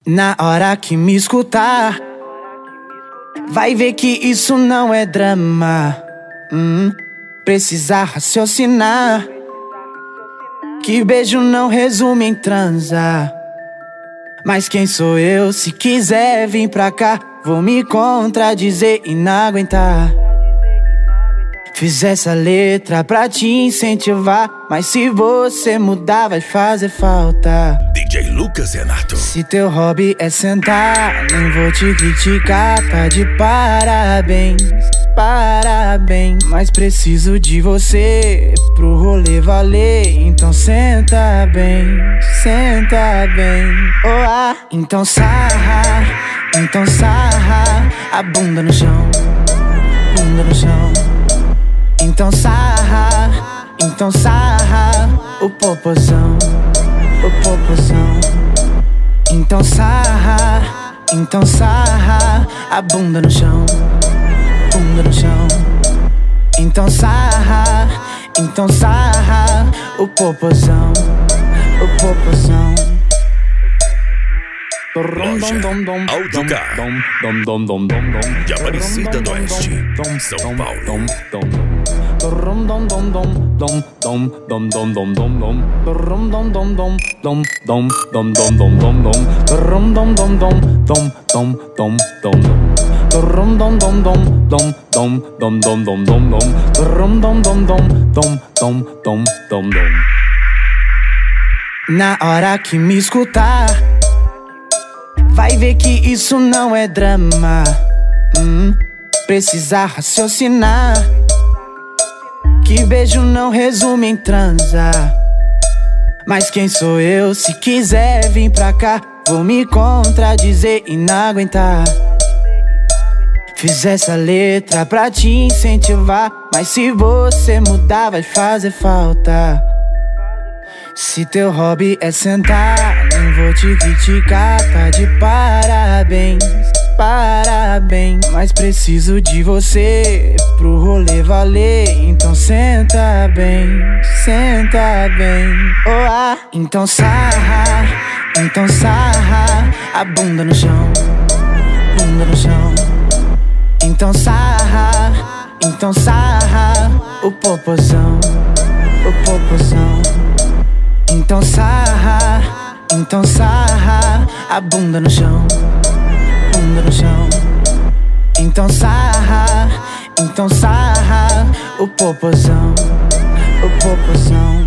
Na hora que me escutar, vai ver que isso não é drama. Precisa raciocinar, que beijo não resume em transar. Mas quem sou eu? Se quiser vir pra cá, vou me contradizer e não aguentar. Fiz essa letra pra te incentivar, mas se você mudar vai fazer falta. DJ Lucas Renato. Se teu hobby é sentar, nem vou te criticar, tá de parabéns, parabéns. Mas preciso de você pro rolê valer, então senta bem, senta bem. Oh, ah, então sarra a bunda no chão, bunda no chão. Então sarra o popozão, o popozão. Então sarra a bunda no chão, bunda no chão. Então sarra o popozão, o popozão. Loja Audiocar de Aparecida do Oeste, São Paulo. Na hora que me escutar, vai ver que isso não é drama. Precisa raciocinar, que beijo não resume em transar. Mas quem sou eu? Se quiser vir pra cá, vou me contradizer e não aguentar. Fiz essa letra pra te incentivar, mas se você mudar vai fazer falta. Se teu hobby é sentar, nem vou te criticar, tá de parabéns, parabéns. Mas preciso de você pro rolê valer, então senta bem, senta bem. Oh, ah, então sarra a bunda no chão, bunda no chão. Então sarra o popozão, o popozão. Então sarra a bunda no chão, bunda no chão. Então sarra o popozão, o popozão.